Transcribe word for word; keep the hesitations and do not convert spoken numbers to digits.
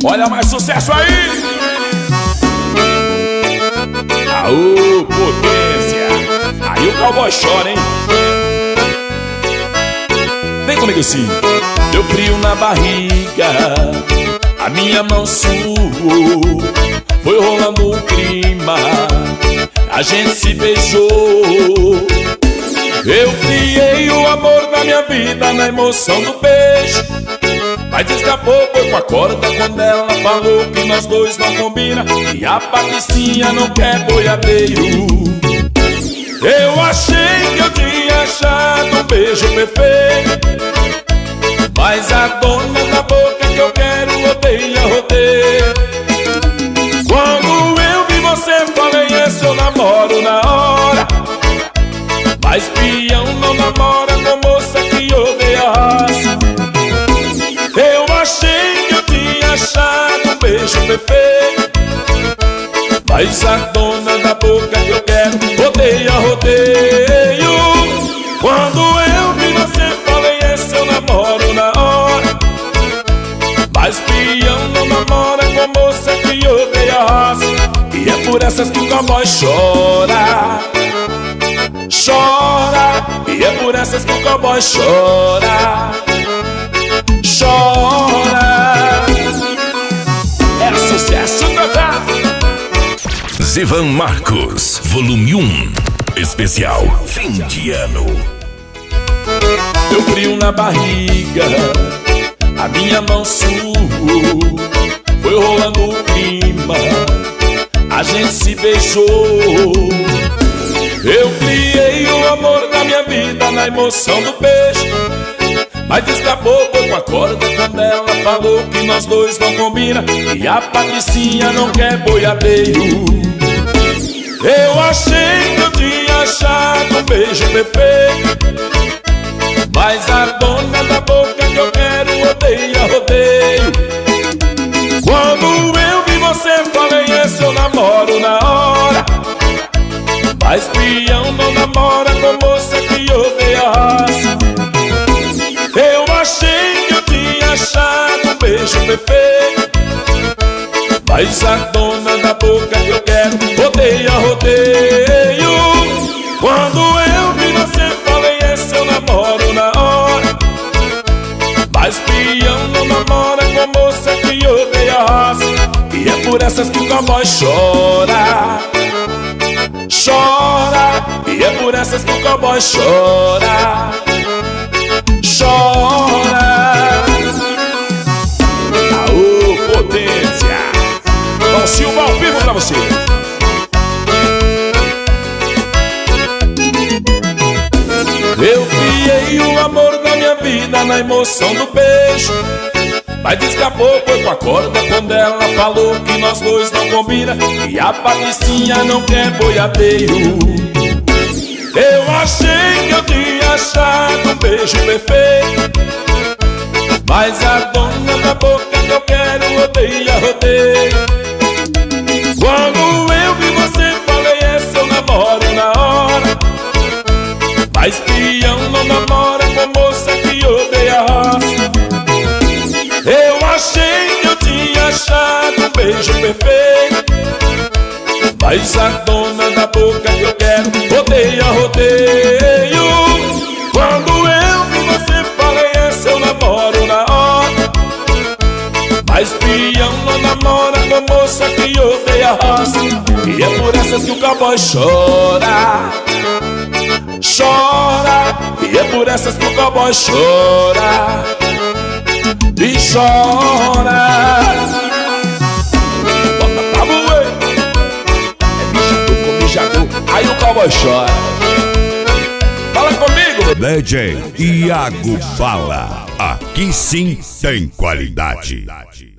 Olha mais sucesso aí! Aô, potência! Aí o cowboy chora, hein? Vem comigo assim. Deu frio na barriga, a minha mão suou, foi rolando o clima, a gente se beijou. Eu criei o amor da minha vida na emoção do beijo, mas escapou, foi com a corda quando ela falou que nós dois não combina e a Patricinha não quer boiadeiro. Eu achei que eu tinha achado um beijo perfeito, mas a dona da boca que eu quero odeia rodeio. Quando eu vi você falei, esse eu namoro na hora, mas peão não namora com moça que odeia raça. Eu achei que eu tinha achado um beijo perfeito, mas a dona da boca que eu quero odeia rodeio. Quando eu vi você falei, esse eu namoro na hora, mas peão não namora com moça que odeia raça. E é por essas que o cowboy chora, chora. E é por essas que o cowboy chora, chora. É sucesso total. Zivan Marcos, volume um, especial fim de ano. Deu frio na barriga, a minha mão suou, foi rolando o clima, a gente se beijou. Eu criei o amor da minha vida na emoção do beijo, mas escapou, foi com a corda quando ela falou que nós dois não combina e a Patricinha não quer boiadeiro. Eu achei que eu tinha achado um beijo perfeito, mas a dona da boca que eu quero odeia rodeio. Quando eu vi você falei, esse eu namoro na hora, mas peão não namora com moça que odeia raça. Eu achei que eu tinha achado um beijo perfeito, mas a dona da boca que eu quero odeia rodeio. Quando eu vi você falei, esse eu namoro na hora, mas peão não namora com moça que odeia raça. E é por essas que o cowboy chora, chora. E é por essas que o cowboy chora, chora. Aô, potência! Ó, Silva ao vivo pra você. Eu criei o amor da minha vida na emoção do beijo, mas escapou, foi com a corda quando ela falou que nós dois não combina e a Patricinha não quer boiadeiro. Eu achei que eu tinha achado um beijo perfeito, mas a dona da boca que eu quero odeia rodeio. Quando eu vi você falei, esse eu namoro na hora, mas peão não namora com moça que odeia raça. Eu achei que eu tinha achado um beijo perfeito, mas a dona da boca que eu quero odeia rodeio. Quando eu vi você falei, esse eu namoro na hora, mas peão não namora com moça que odeia raça. E é por essas que o cowboy chora, chora. E é por essas que o cowboy chora e chora. Bota pra moer, é mijador com mijador, aí o cowboy chora. Fala comigo, D J Iago Bala, aqui sim tem qualidade.